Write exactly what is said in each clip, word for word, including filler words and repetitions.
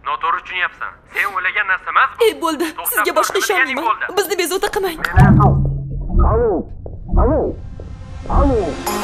Noto'g'ri tushunyapsan. Sen o'ylagan narsa emas bu. Ey bo'ldi, sizga boshqa ishonmayman. Bizni bezovta qilmang. Alo. Alo. Alo.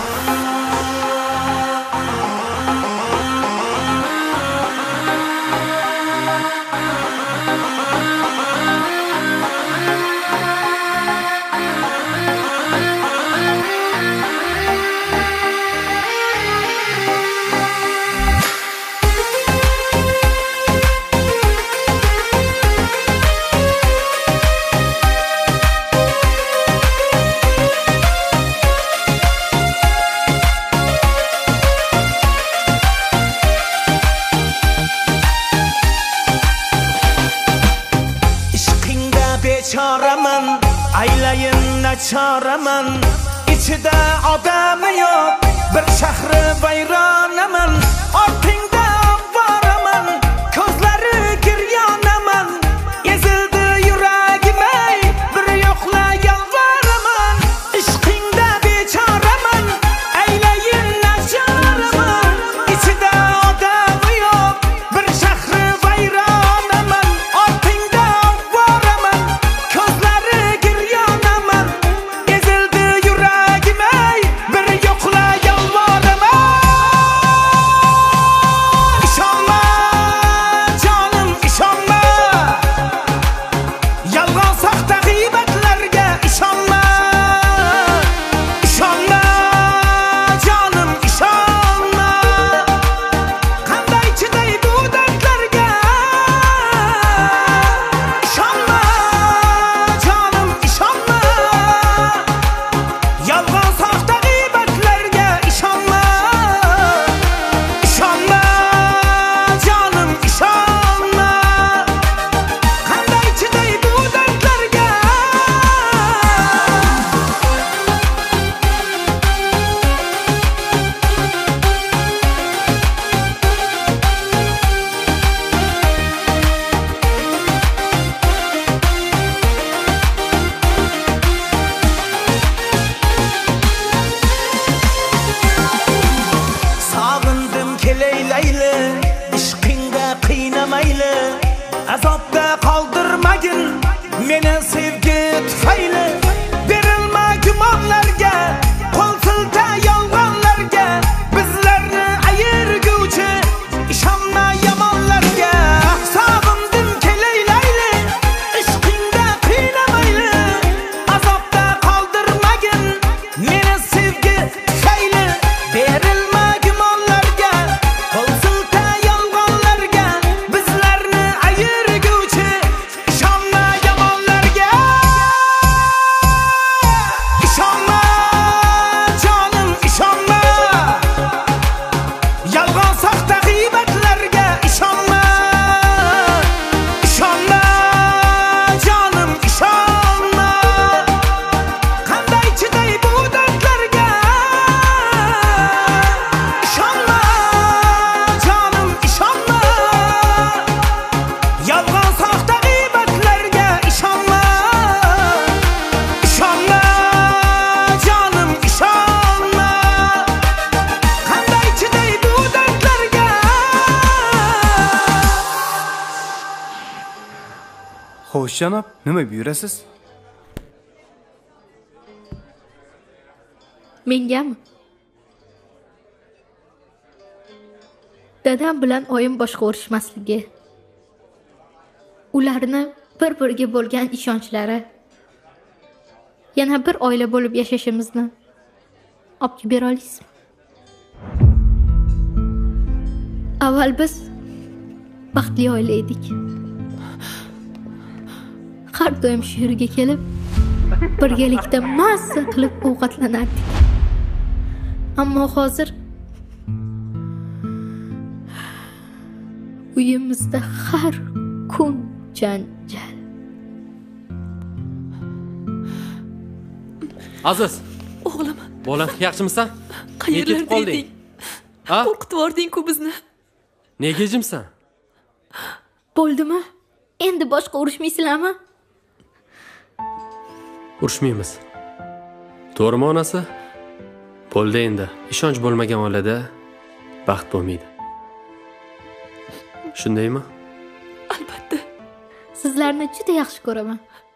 Çaraman, aylayın çaraman, içide adamı yok, bir şehri bayranaman, ortingda varaman, közleri giryanaman, ezildi yüreğime, bir yokla yalvaraman, işkinde beçaraman, aylayın çaraman, içide adamı yok, bir şehri bayranaman, ortingda varaman. Közleri giryanaman, ezildi yüreğime, bir yokla yalvaraman. İşanma canım, işanma, yalgan sahte gıybetlerge işanma. İşanma canım, işanma, kanday çiday bu dertlerge işanma. Canım işanma, yalgan sahte gıybetlerge işanma. İşanma canım, işanma, kanday çiday bu dertlerge. Sağındım keleyleyle, işkinde kıynamayla, azapta kaldırmayın meni sevgi tüfeyle. Verilme gümanlarga, kol silta yolg'onlarga, bizlarni ayirguvchi ishonma yomonlarga. Sog'indim keleylayli, ishqingda qiynamayli, azobda qoldirmagin meni sevgi tufayli. Berilma gumonlarga, qo'l silta yolg'onlarga, bizlarni ayirguvchi ishonma yomonlarga. İşanma canım, işanma, yalgan sahte gıybetlerge işanma. İşanma canım, işanma, kanday çiday bu dertlerge işanma. Canım işanma, yalgan sahte gıybetlerge işanma. İşanma canım, işanma, kanday çiday bu dertlerge. Xo'sh janob, nima buyurasiz? Mengami? Dadam bilan oyim boshqa urushmasligi, ularni bir-biriga bo'lgan ishonchlari, yana bir oila bo'lib yashashimizni olib kelib bera olasizmi? Avval biz baxtli oila edik. Har doim shu yerga kelib, birgalikda mazza qilib ovqatlanardik. Ammo hozir uyimizda har kun janjal. Aziz, O'g'lim, bolam, yaxshimisan? qayerlarda qolding? eding? Ha? Qo'rqitib yubording-ku bizni. Nega jimsan? Bo'ldimi? Endi boshqa urushmaysizlarmi? Urushmaymiz. To'g'rimi onasi? Bo'ldi endi. Ishonch bo'lmagan oilada baxt bo'lmaydi. Shundaymi? albatta. Sizlarni juda yaxshi ko'raman.